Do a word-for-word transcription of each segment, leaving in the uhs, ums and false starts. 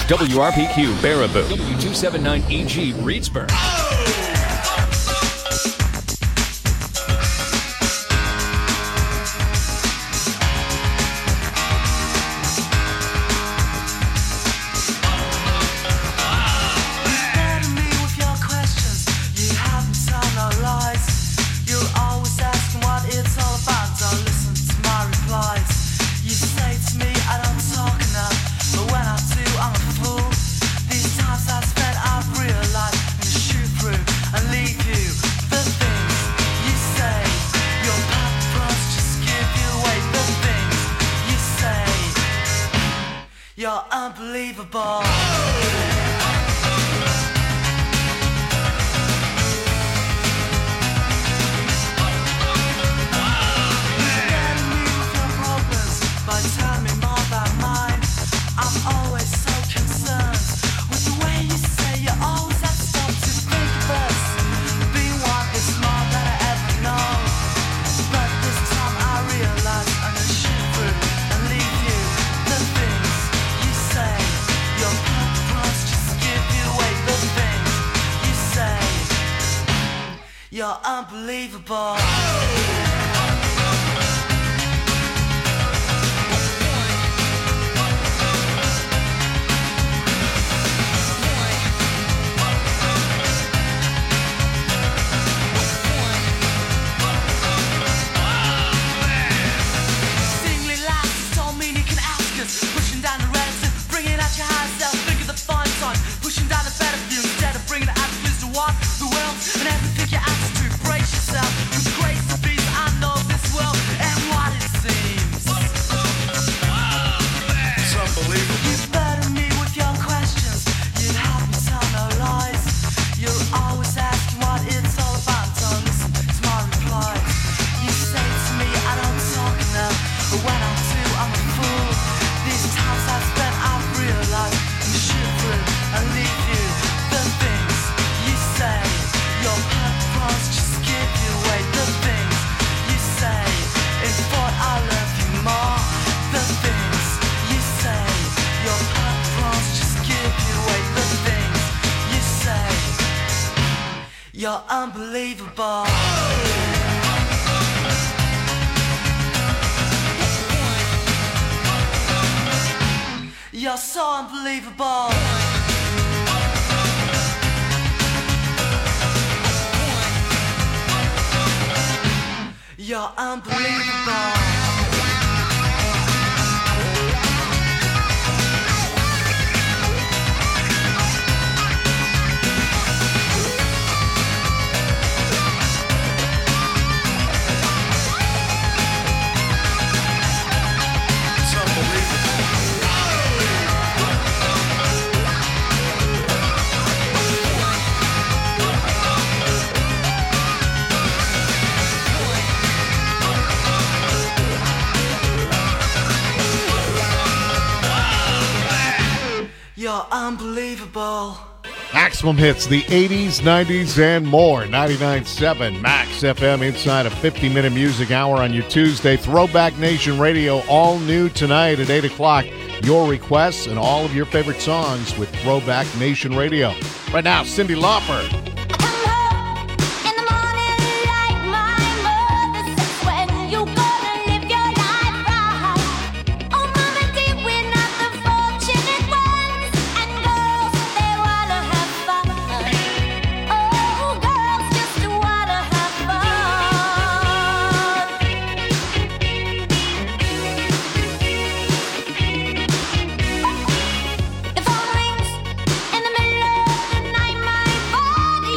W R P Q Baraboo, W two seventy-nine E G Reedsburg. You're unbelievable. You're unbelievable. Singly lights don't mean you can ask us. Pushing down the relative, bringing out your higher self. Think of the fun time. Pushing down the better view instead of bringing the attitudes to what the world and everything you ask to brace yourself. With grace and peace, I know this world and what it seems. It's unbelievable. You burden me with your questions. You'd help me tell no lies. You're always asking what it's all about. Don't listen to my replies. You say to me I don't talk enough, but when I do, I'm a fool. These times I've spent, I've realized you shoot through and leave you. The things you say, your purpose just give you away. The things you say, in thought I love you more. The things you say, your purpose just give you away. The things you say, you're unbelievable. You're so unbelievable. You're unbelievable. It's unbelievable. You're unbelievable. Maximum hits, the eighties, nineties, and more. ninety-nine point seven Max F M inside a fifty-minute music hour on your Tuesday. Throwback Nation Radio, all new tonight at eight o'clock. Your requests and all of your favorite songs with Throwback Nation Radio. Right now, Cyndi Lauper. The phone rings in the middle of the night. My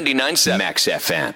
ninety-nine point seven Max F M.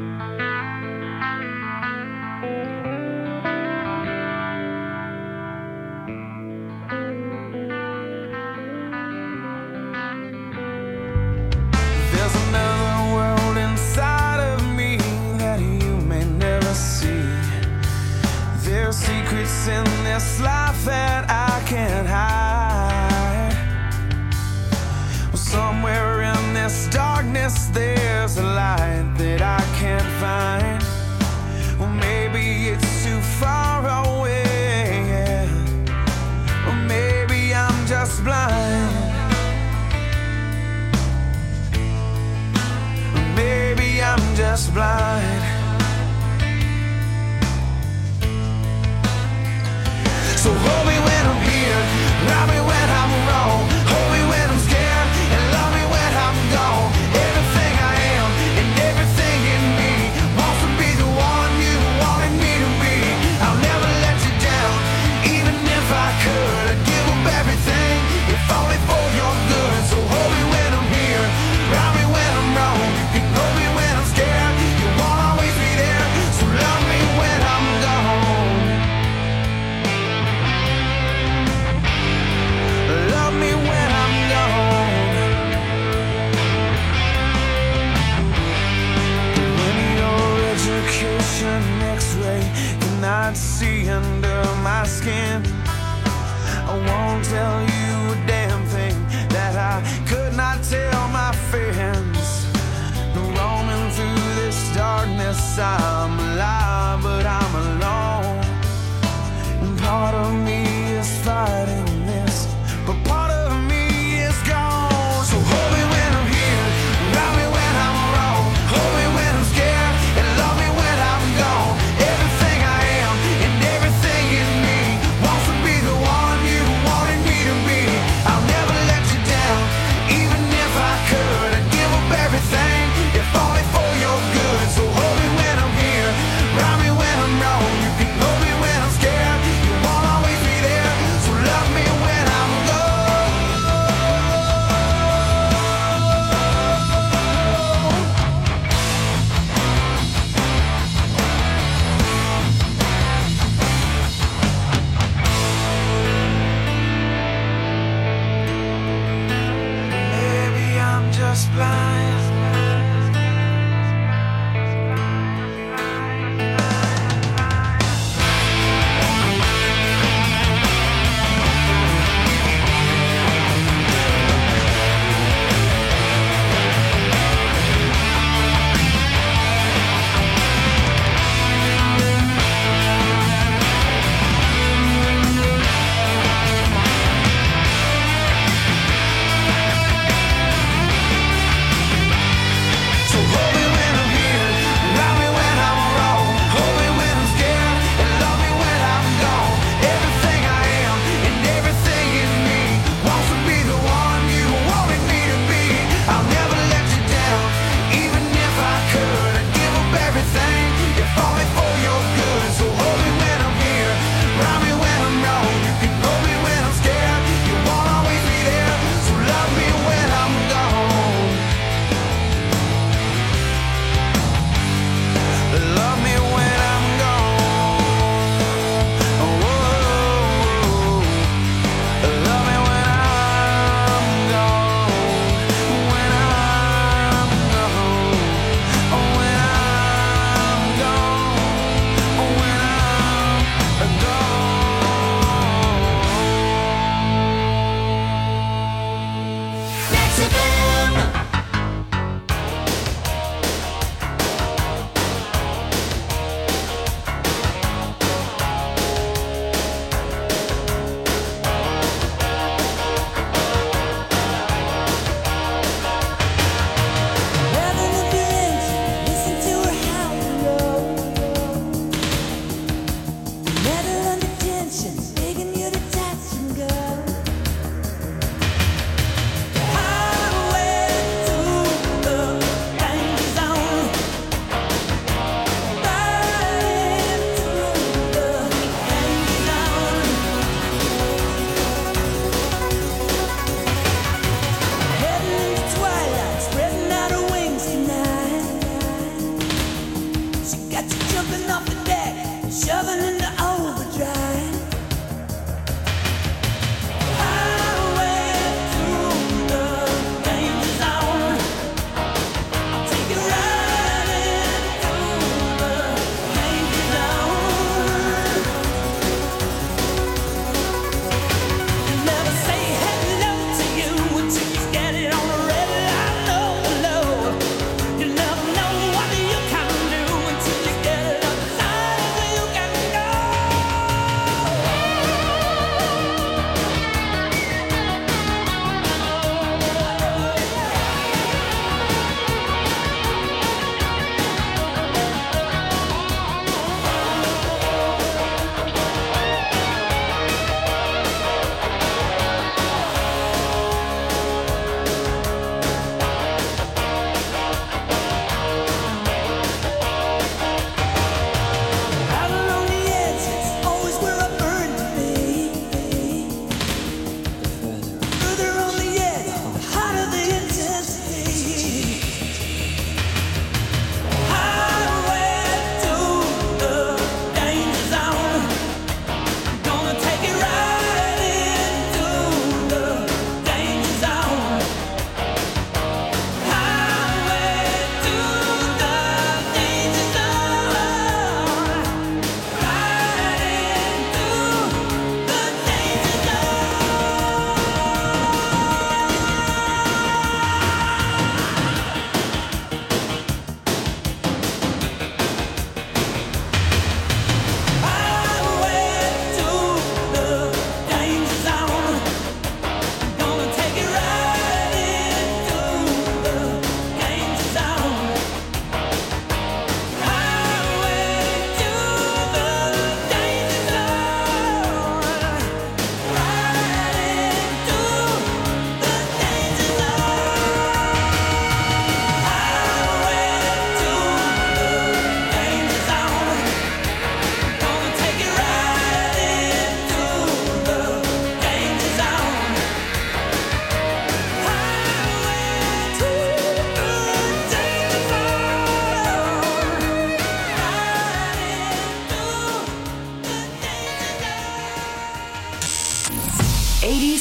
There's another world inside of me that you may never see. There's secrets in this life that I can't hide. Well, somewhere in this darkness there's a light that I can't find. Well, maybe it's too far away, yeah. Or maybe I'm just blind. Maybe I'm just blind. So hold me when I'm here, love me when I'm wrong, hold me when I'm scared, and love me when I'm gone. Everything I am and everything in me wants to be the one you wanted me to be. I'll never let you down, even if I could. I'd give up everything, if only for your good. So hold me when I'm here, love me when I'm wrong. You can hold me when I'm scared, you won't always be there. So love me when I'm gone. Love me when I'm gone. When your education X-ray cannot see under my skin, I won't tell you a damn thing that I could not tell my friends. Roaming through this darkness, I'm alive, but I'm alone. And part of me is fighting this, but part of me is gone. So hold me when I'm here, love me when I'm wrong, hold me when I'm scared, and love me when I'm gone. Everything I am and everything in me wants to be the one you wanted me to be. I'll never let you down, even if I could. I'd give up everything, if only for your good. So hold me when I'm here, love me when I'm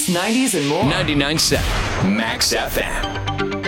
eighties, nineties, and more. ninety-nine point seven Max F M.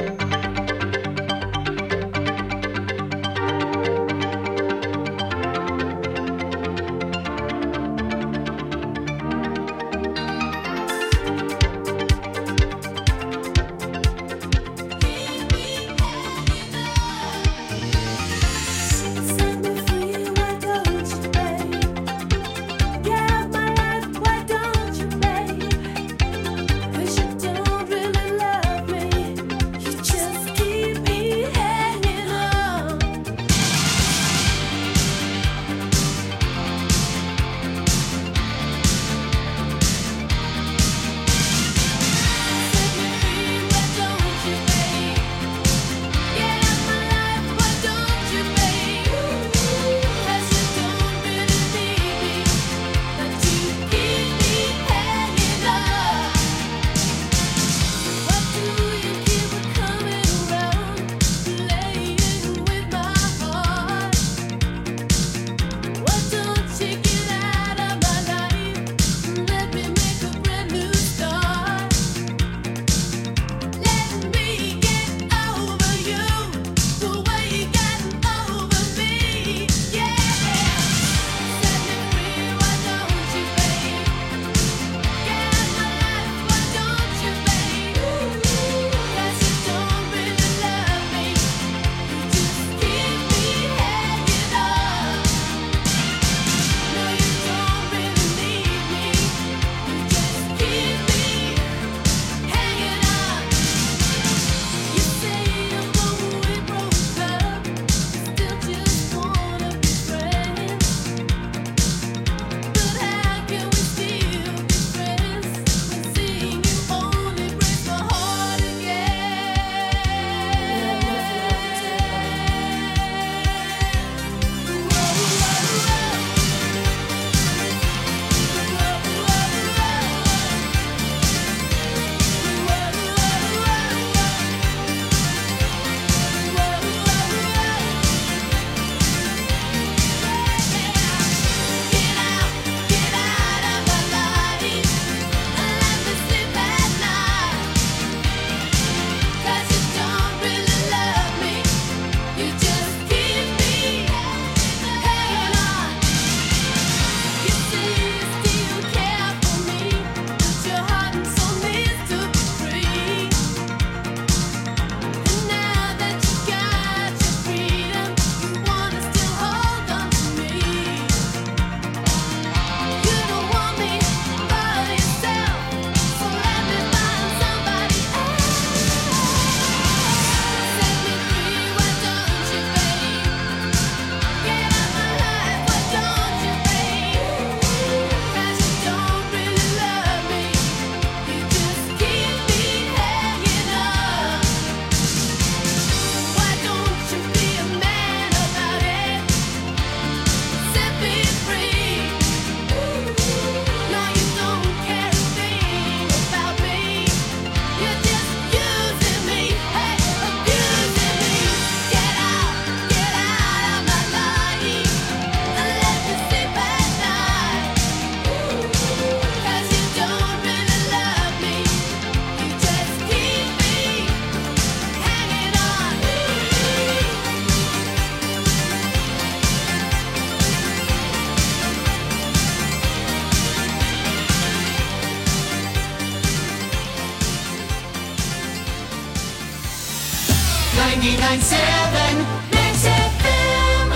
ninety-nine point seven Max F M.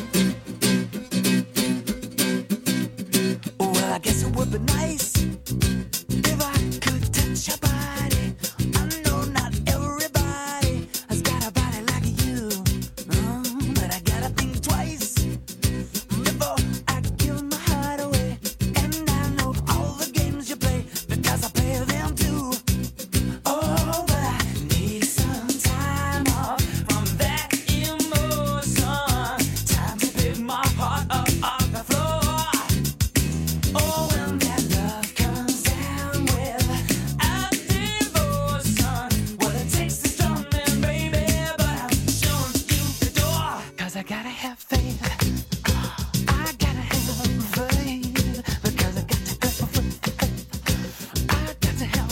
Well, I guess it would be nice if I could touch your body. I know not everybody has got a body like you, mm, but I gotta think twice before I give my heart away. And I know all the games you play because I play them too. Oh, but I need some time off from that emotion. Time to pick my heart up off the floor. Oh, when that love comes down without devotion, well, it takes a strong man, baby, but I'm showing you the door. 'Cause I gotta have faith. I gotta have faith. Because I got to have faith. I got to have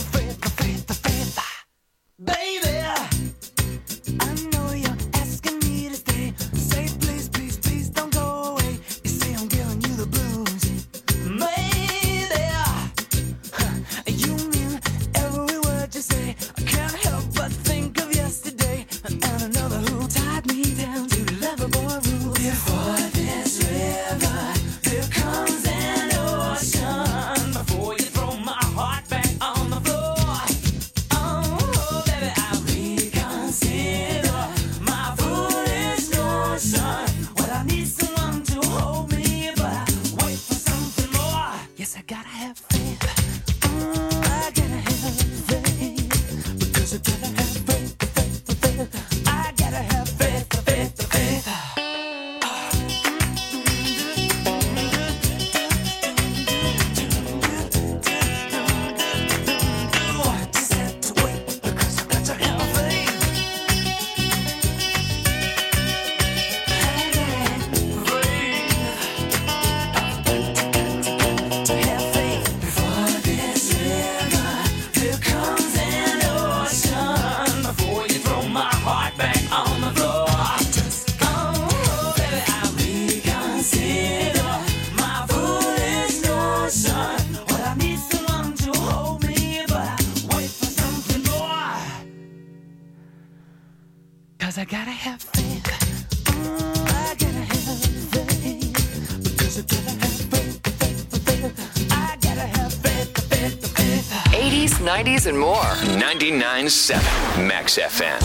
nineties, and more. ninety-nine point seven Max F M.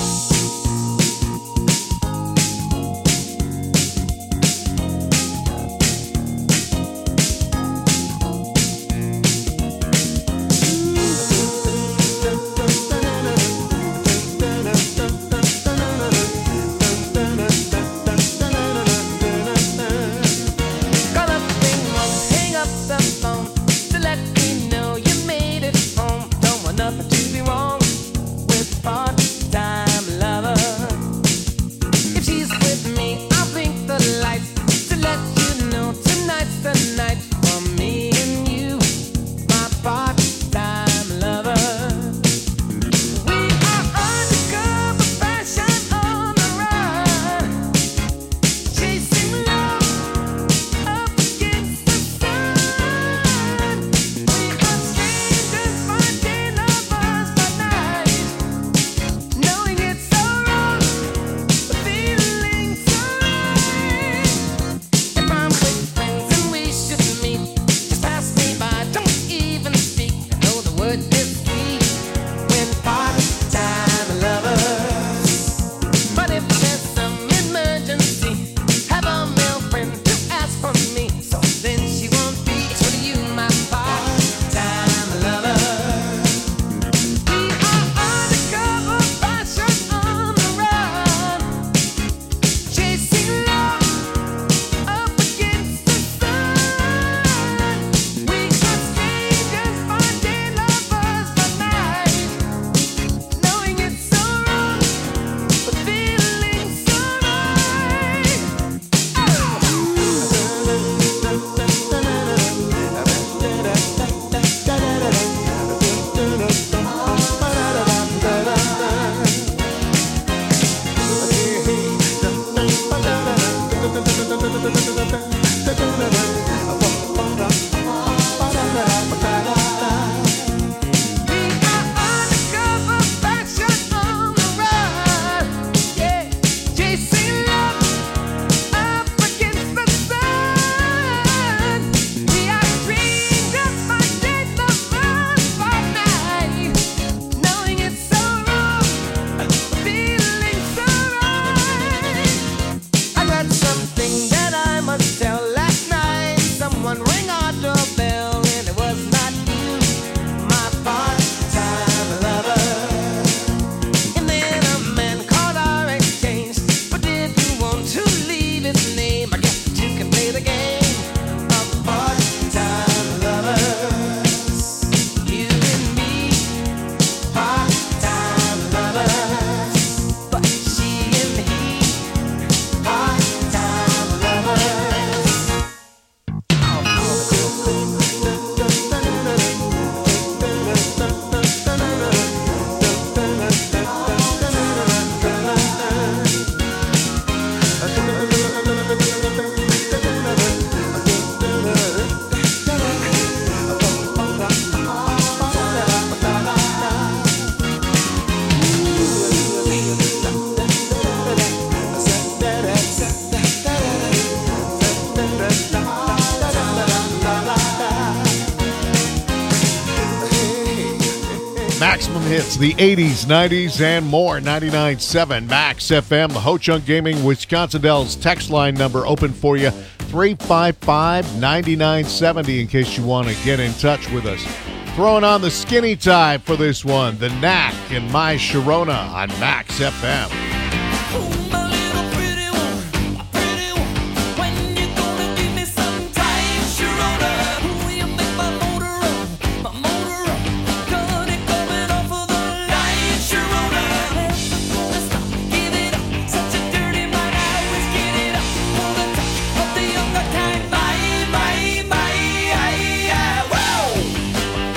Maximum hits, the eighties, nineties, and more. ninety-nine point seven Max F M. Ho Chunk Gaming, Wisconsin Dells text line number open for you, three five five, nine nine seven zero in case you want to get in touch with us. Throwing on the skinny tie for this one, The Knack and My Sharona on Max F M.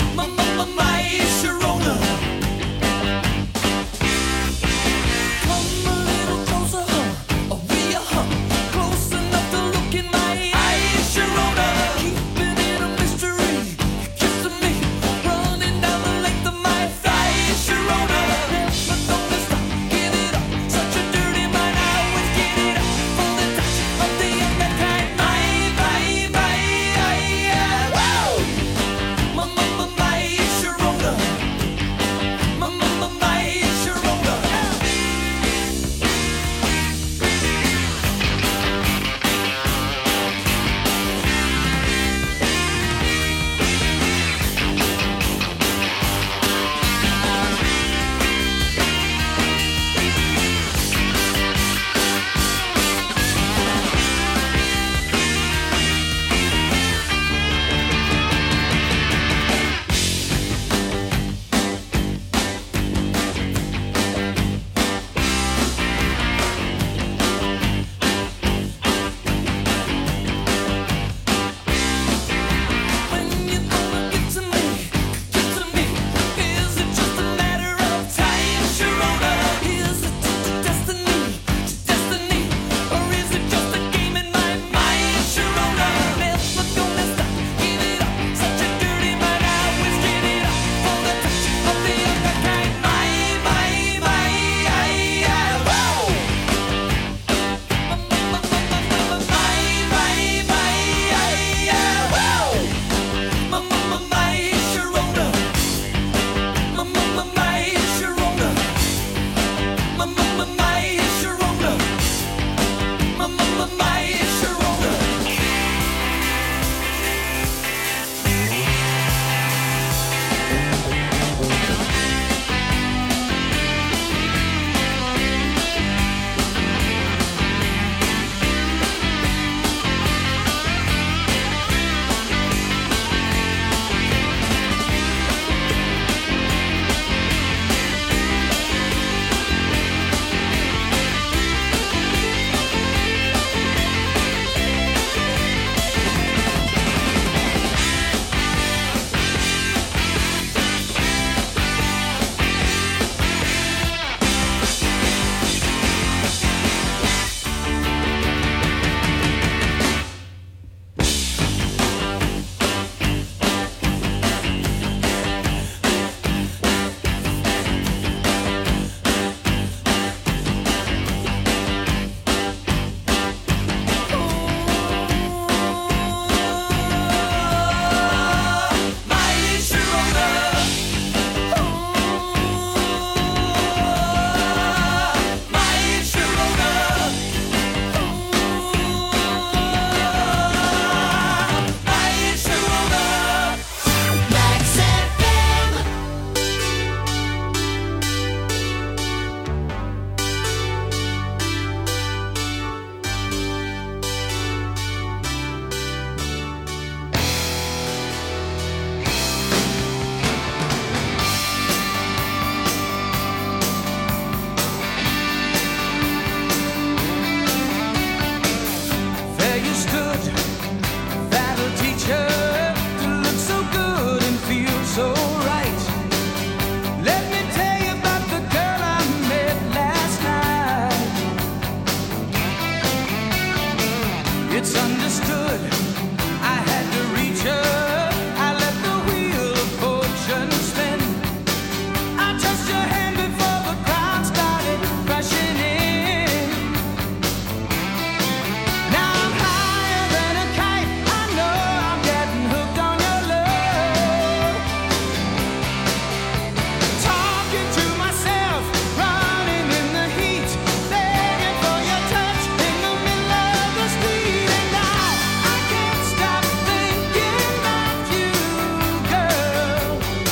Come It's understood. I had to reach her. I let the wheel of fortune spin. I touched your hand before the crowd started crashing in. Now I'm higher than a kite. I know I'm getting hooked on your love. Talking to myself, running in the heat, begging for your touch in the middle of the street. And now I can't stop thinking about you, girl.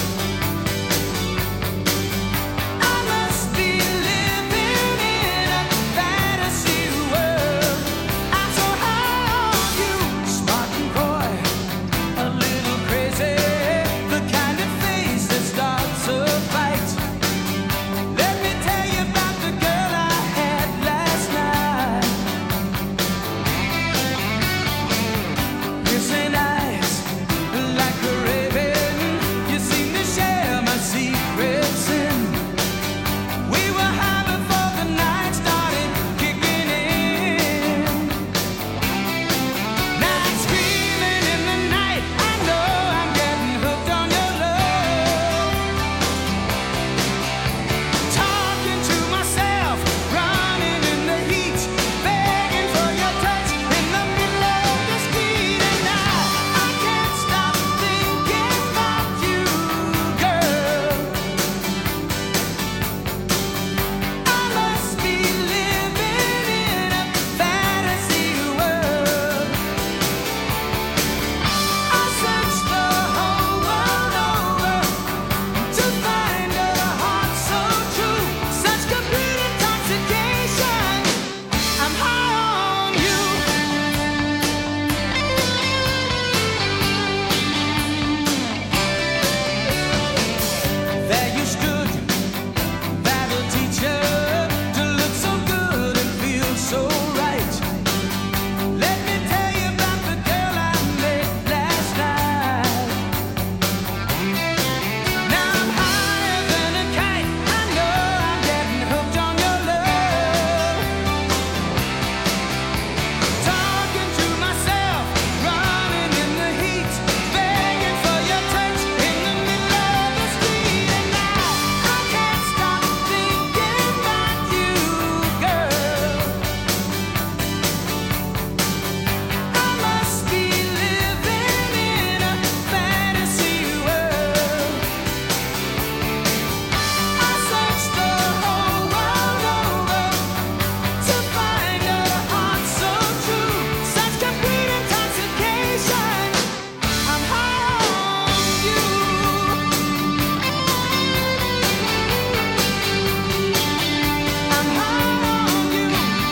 I must be living in a fantasy world. I'm so high on you, smart and coy, a little crazy, the kind of face that starts a fight. Let me tell you about the girl I had last night. Kissing eyes like a raven, you seem to share my secrets in. We were high before the night started kicking in. Now I'm screaming in the night. I know I'm getting hooked on your love. Talking to myself, running in the heat, begging for your touch in the middle of the street. And now I can't stop thinking about you, girl. I must be living in a fantasy world. I searched the whole world over to find a heart so true, such complete intoxication. I'm high on you. There you stood, battle teacher, to look so good and feel so right. Let me tell you about the girl I met last night. Now I'm higher than a kite. I know I'm getting hooked on your love. Talking to myself, running in the heat, begging for your touch in the middle of the street. And now I can't stop thinking about you, girl. I must be living in a fantasy world. I searched the whole world over to find a heart so true, such complete intoxication. I'm high on you. I'm high on you.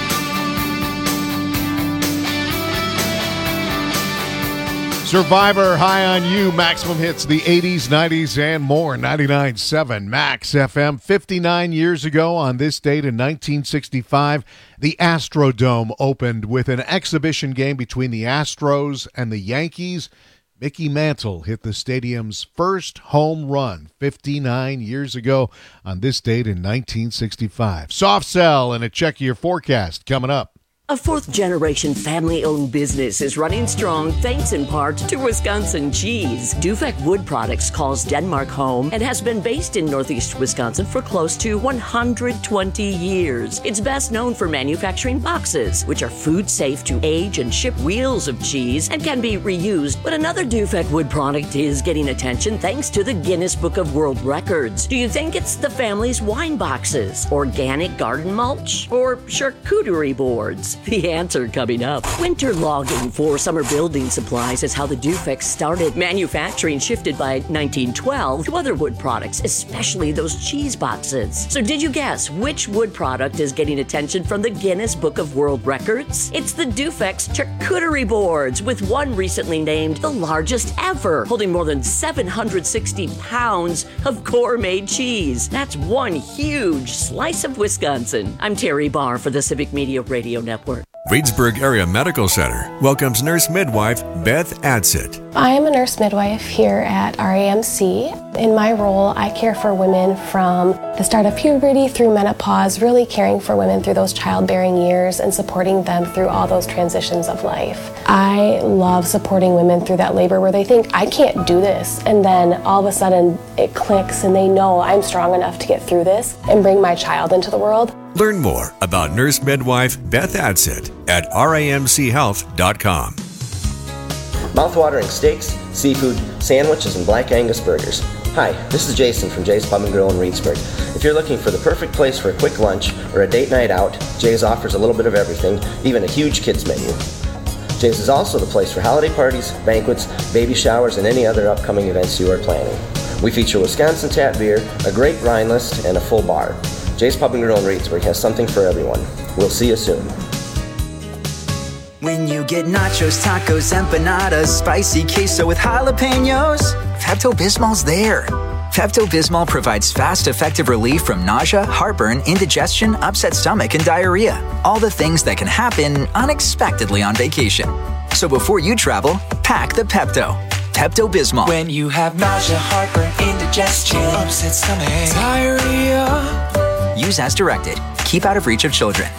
Survivor, High on You, Maximum Hits, the eighties, nineties, and more. ninety-nine point seven Max F M. fifty-nine years ago on this date in nineteen sixty-five, the Astrodome opened with an exhibition game between the Astros and the Yankees. Mickey Mantle hit the stadium's first home run fifty-nine years ago on this date in nineteen sixty-five. Soft Cell and a check of your forecast coming up. A fourth-generation family-owned business is running strong thanks in part to Wisconsin cheese. Dufek Wood Products calls Denmark home and has been based in northeast Wisconsin for close to one hundred twenty years. It's best known for manufacturing boxes, which are food-safe to age and ship wheels of cheese and can be reused. But another Dufek Wood product is getting attention thanks to the Guinness Book of World Records. Do you think it's the family's wine boxes, organic garden mulch, or charcuterie boards? The answer coming up. Winter logging for summer building supplies is how the Dufek started. Manufacturing shifted by nineteen twelve to other wood products, especially those cheese boxes. So did you guess which wood product is getting attention from the Guinness Book of World Records? It's the Dufek's charcuterie boards, with one recently named the largest ever, holding more than seven hundred sixty pounds of gourmet cheese. That's one huge slice of Wisconsin. I'm Terry Barr for the Civic Media Radio Network. Reedsburg Area Medical Center welcomes nurse midwife Beth Adsit. I am a nurse midwife here at R A M C. In my role, I care for women from the start of puberty through menopause, really caring for women through those childbearing years and supporting them through all those transitions of life. I love supporting women through that labor where they think, I can't do this, and then all of a sudden it clicks and they know I'm strong enough to get through this and bring my child into the world. Learn more about nurse midwife Beth Adsit at R A M C health dot com. Mouthwatering steaks, seafood, sandwiches, and Black Angus burgers. Hi, this is Jason from Jay's Pub and Grill in Reedsburg. If you're looking for the perfect place for a quick lunch or a date night out, Jay's offers a little bit of everything, even a huge kids menu. Jay's is also the place for holiday parties, banquets, baby showers, and any other upcoming events you are planning. We feature Wisconsin tap beer, a great wine list, and a full bar. Jay's Pub and Grill in Reedsburg has something for everyone. We'll see you soon. When you get nachos, tacos, empanadas, spicy queso with jalapenos, Pepto-Bismol's there. Pepto-Bismol provides fast, effective relief from nausea, heartburn, indigestion, upset stomach, and diarrhea. All the things that can happen unexpectedly on vacation. So before you travel, pack the Pepto. Pepto-Bismol. When you have nausea, heartburn, indigestion, upset stomach, diarrhea. Use as directed. Keep out of reach of children.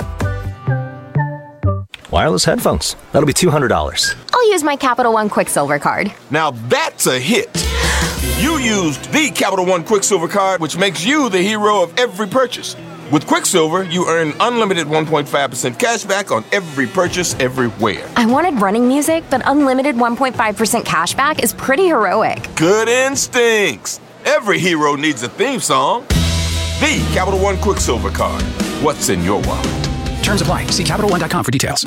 Wireless headphones. That'll be two hundred dollars. I'll use my Capital One Quicksilver card. Now that's a hit. You used the Capital One Quicksilver card, which makes you the hero of every purchase. With Quicksilver, you earn unlimited one point five percent cash back on every purchase everywhere. I wanted running music, but unlimited one point five percent cash back is pretty heroic. Good instincts. Every hero needs a theme song. The Capital One Quicksilver card. What's in your wallet? Terms apply. See Capital One dot com for details.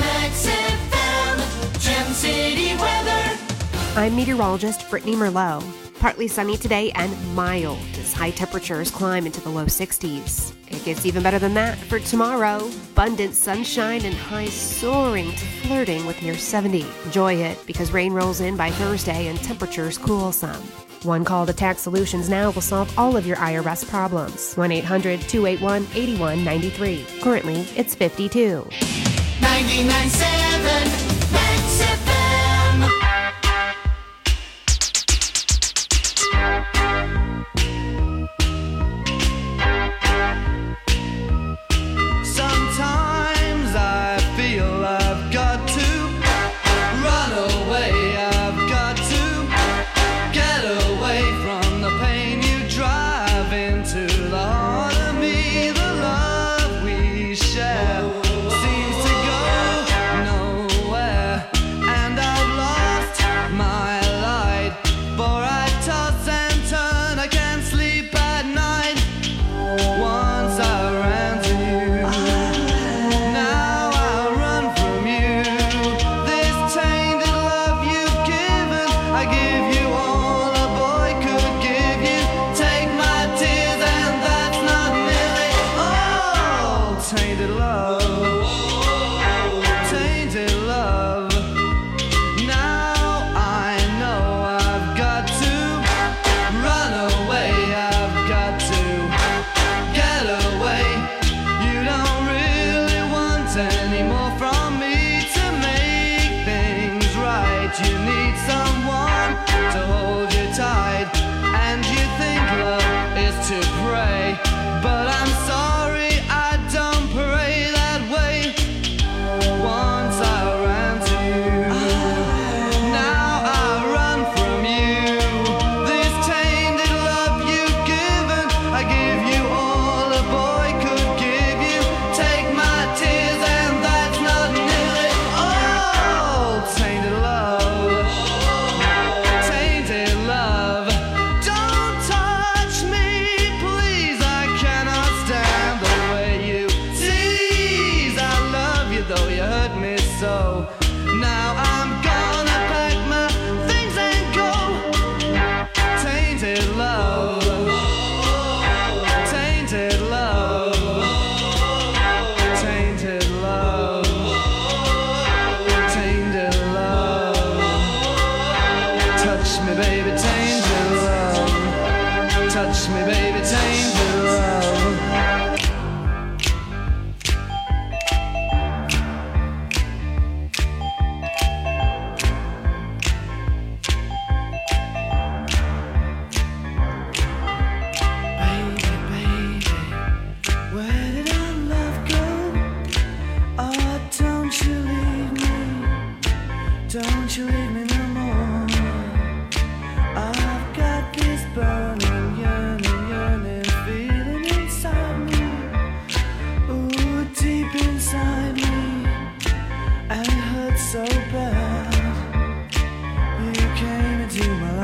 I'm meteorologist Brittany Merlot. Partly sunny today and mild as high temperatures climb into the low sixties. It gets even better than that for tomorrow. Abundant sunshine and highs soaring to flirting with near seventy. Enjoy it because rain rolls in by Thursday and temperatures cool some. One call to Tax Solutions Now will solve all of your I R S problems. one eight hundred two eight one eight one nine three. Currently, it's fifty-two. ninety-nine point seven Max F M. Sometimes I feel I've got to run away. I've got to get away from the pain you drive into the heart of me. The love we share seems to go nowhere, and I've lost my light. For I toss and turn, I can't sleep at night. Once I ran to you, now I run from you. This tainted love you've given, I give you all a boy could give you. Take my tears and that's not nearly all. Tainted love, tainted love. Now I know I've got to run away. I've got to get away. You don't really want any more from me to make things right. You need someone to hold you tight, and you think love is to pray, but I'm sorry, I don't pray that way. Once I ran to you, now I run from you. This tainted love you've given, I give you all a boy could give you. Take my tears and that's not nearly all. Tainted love, tainted love. Don't touch me, please. I cannot stand the way you tease. I love you though you hurt me so. Now I'm gonna pack my things and go. Tainted love, tainted love, tainted love, tainted love. Touch me, baby, tainted love. Touch me, baby, tainted love. Don't you leave me no more. I've got this burning, yearning, yearning feeling inside me. Ooh, deep inside me. And it hurts so bad. You came into my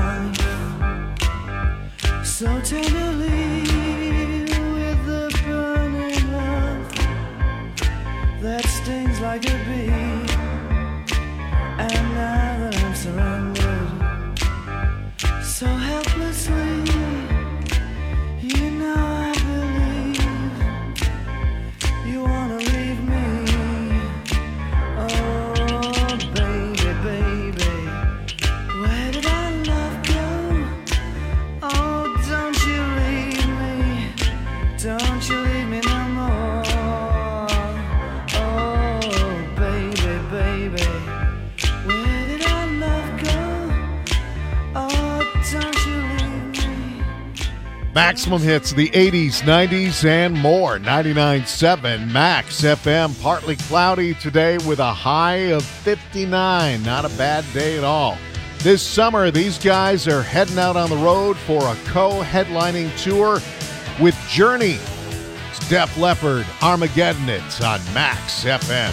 life so tenderly with the burning love that stings like a bee. And now that I'm surrendered so helplessly, you know I believe you wanna leave me. Oh baby, baby, where did our love go? Oh, don't you leave me, don't you leave me no more. Oh baby, baby, where did our love go? Oh, don't you leave me. Maximum hits, the eighties, nineties, and more. ninety-nine point seven Max F M. Partly cloudy today with a high of fifty-nine. Not a bad day at all. This summer, these guys are heading out on the road for a co-headlining tour with Journey. It's Def Leppard, Armageddon. It's on Max F M.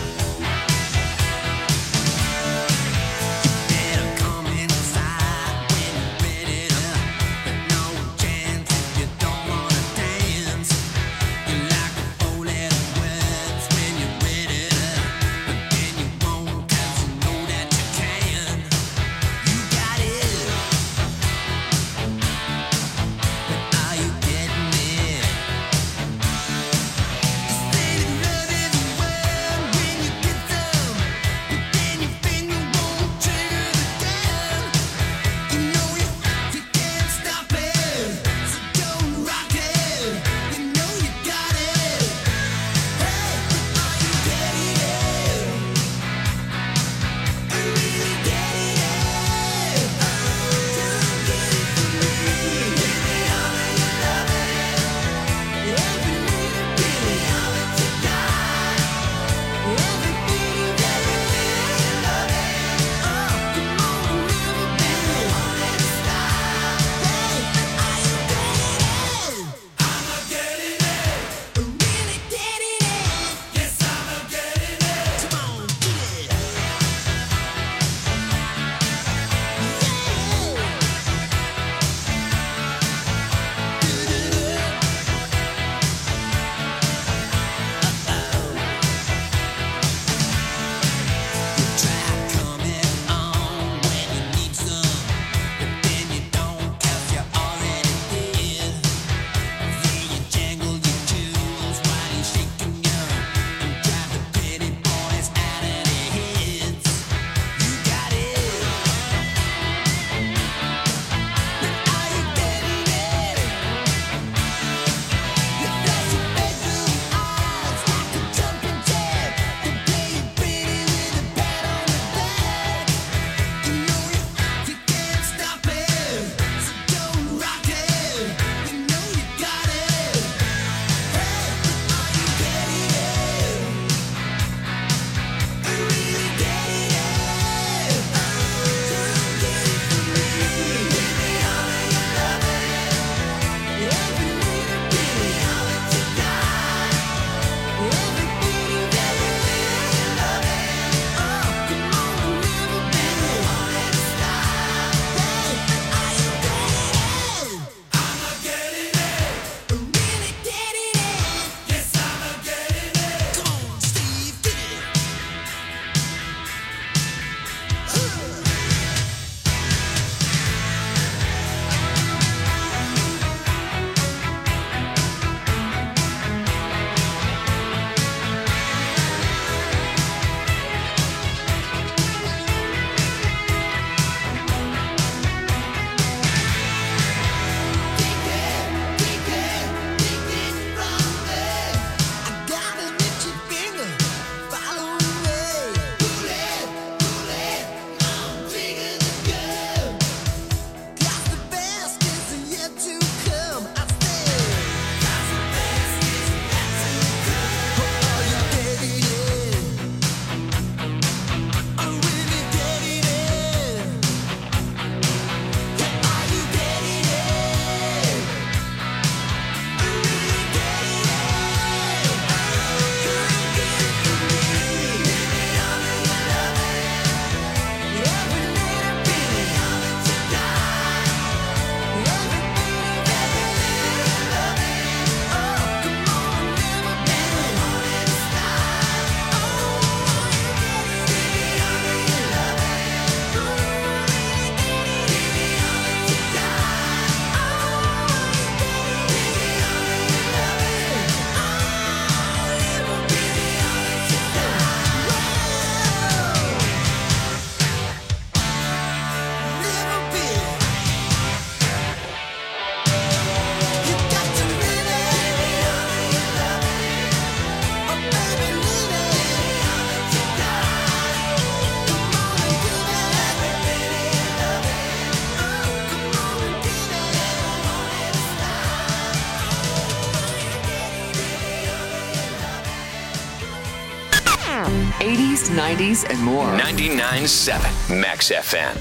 When you eighties, nineties, and more. ninety-nine point seven Max F M.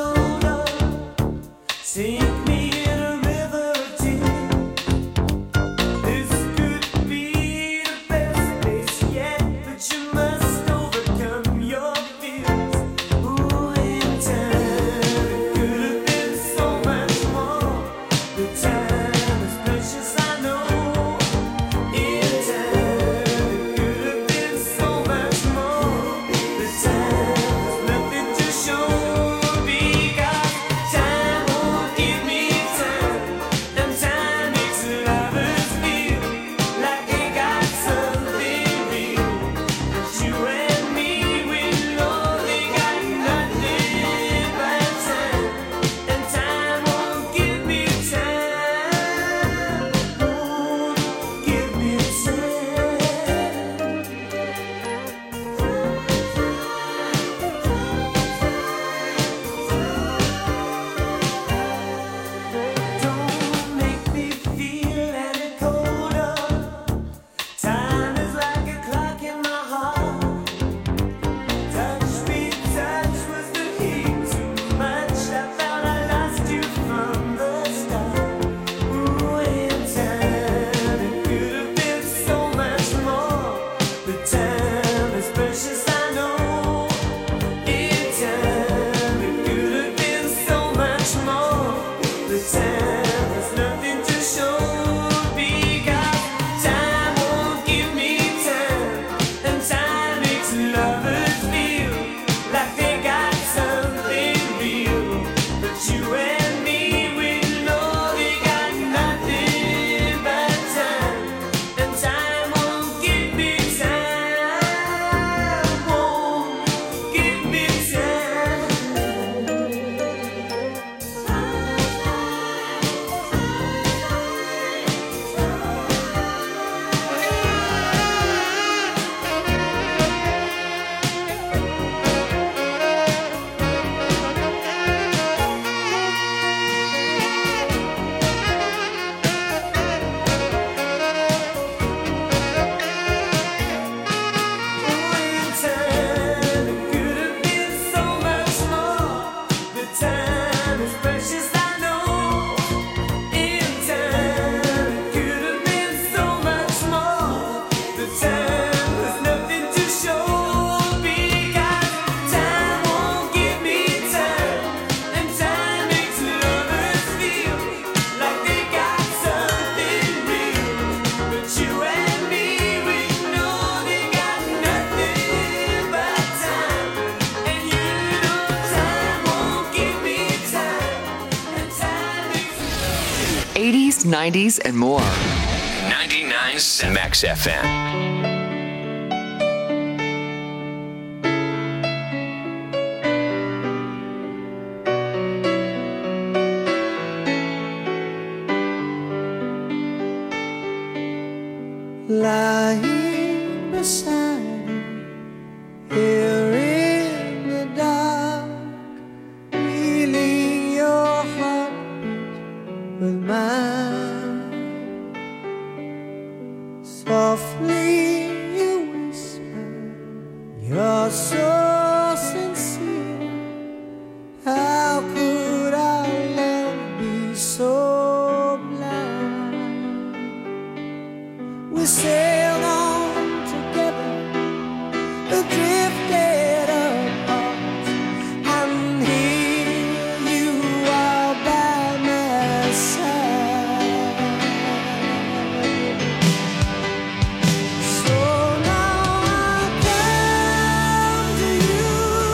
Take me in a river deep. eighties, nineties, and more. ninety-nine point seven Max F M. Lying beside you, here in the dark, feeling your heartbeat with mine. Softly you whisper, you're so sincere. How could our love be so blind? We sailed on together, drifted apart, and here you are by my side. So now I come to you,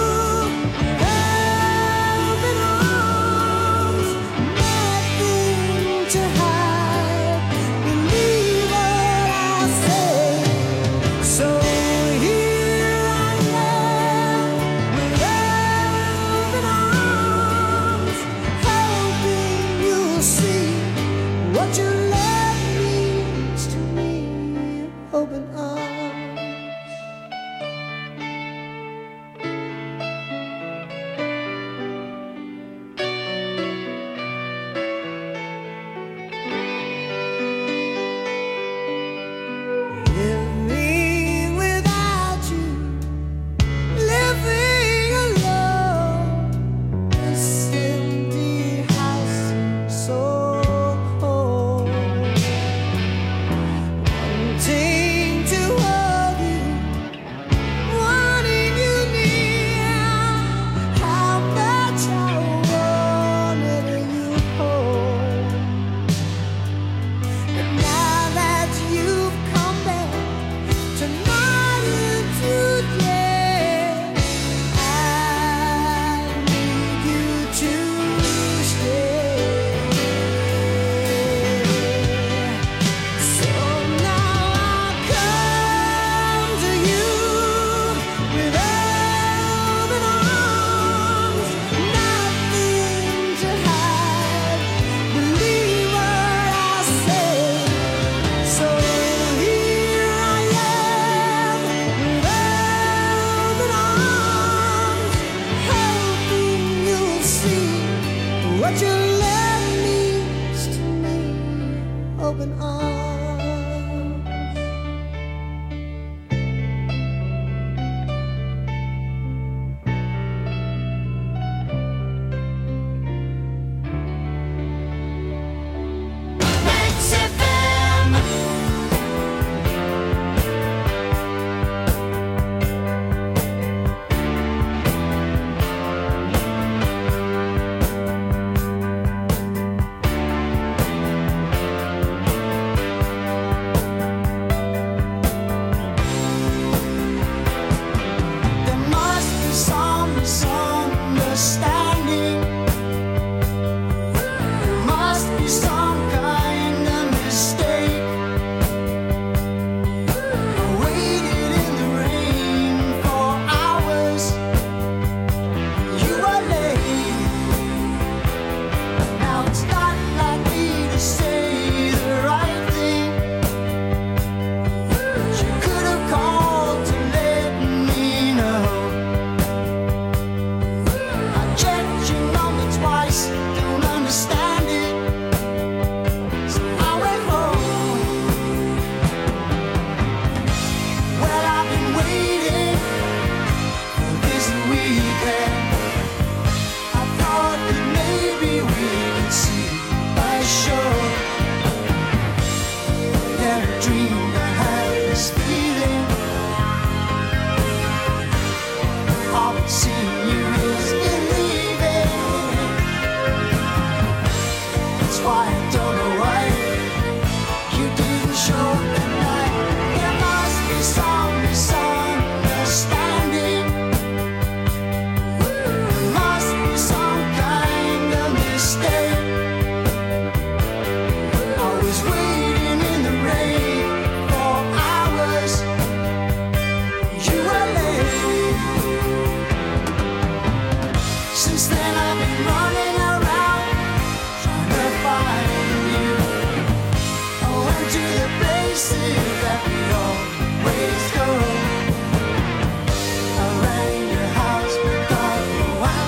open arms, nothing to hide. Believe what I say. So here I am, with open arms, hoping you'll see what your love means to me. Open arms. Living without you, living alone. This empty house seems so cold. Wanting to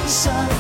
sun.